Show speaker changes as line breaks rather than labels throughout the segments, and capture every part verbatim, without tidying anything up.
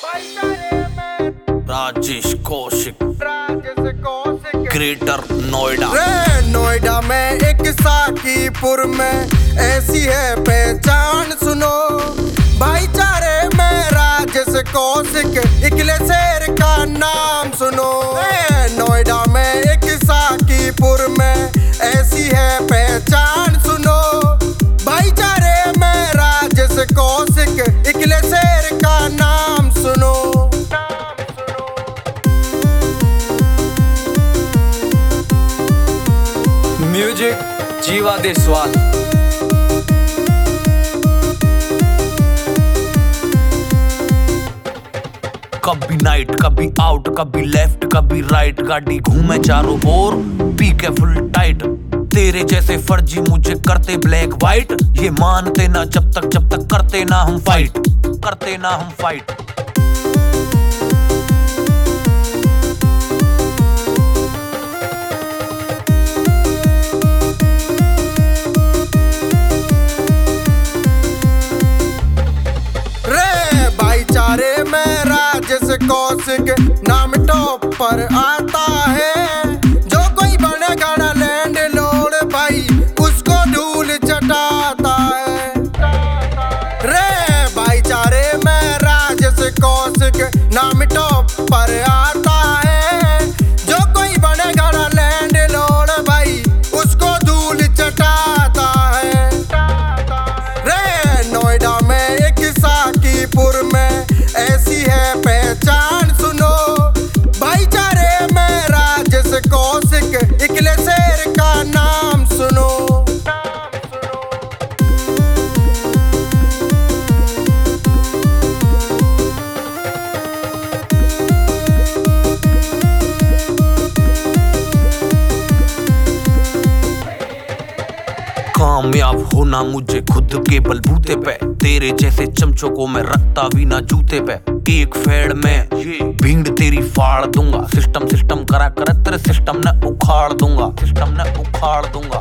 Rajesh Kaushik, greater Noida.
रे नोएडा में एक साकीपुर में ऐसी है पहचान सुनो, भाईचारे में राजेश कौशिक इकले शेर का नाम सुनो। रे नोएडा में एक साकीपुर में ऐसी है पहचान सुनो, भाईचारे में राजेश कौशिक इकले शेर का नाम सुनो।
म्यूजिक जीवा देसवाल।
कभी नाइट कभी आउट, कभी लेफ्ट कभी राइट, गाड़ी घूमे चारों ओर, पी के फुल टाइट। तेरे जैसे फर्जी मुझे करते ब्लैक वाइट, ये मानते ना जब तक जब तक करते ना हम फाइट, करते ना हम फाइट।
भाईचारे में राजेश कौशिक नाम टॉप पर आता है, जो कोई बने गाना लैंड लोड भाई उसको धूल चटाता है। रे भाईचारे में राजेश कौशिक नाम टॉप पर आता है, जो कोई बने गाना लैंड लोड भाई उसको धूल चटाता है। रे नोएडा में एक साकीपुर में ऐसी है पहचान सुनो, भाईचारे में राजेश कौशिक इकले शेर का नाम सुनो।
कामयाब होना मुझे खुद के बलबूते पे, तेरे जैसे चमचों को मैं रखता भी ना जूते पे। एक फेड़ में भीड़ तेरी फाड़ दूंगा, सिस्टम सिस्टम करा कर तेरे सिस्टम ने उखाड़ दूंगा, सिस्टम ने उखाड़ दूंगा।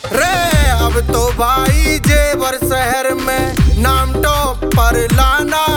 रे अब तो भाई जेवर शहर में नाम टॉप पर लाना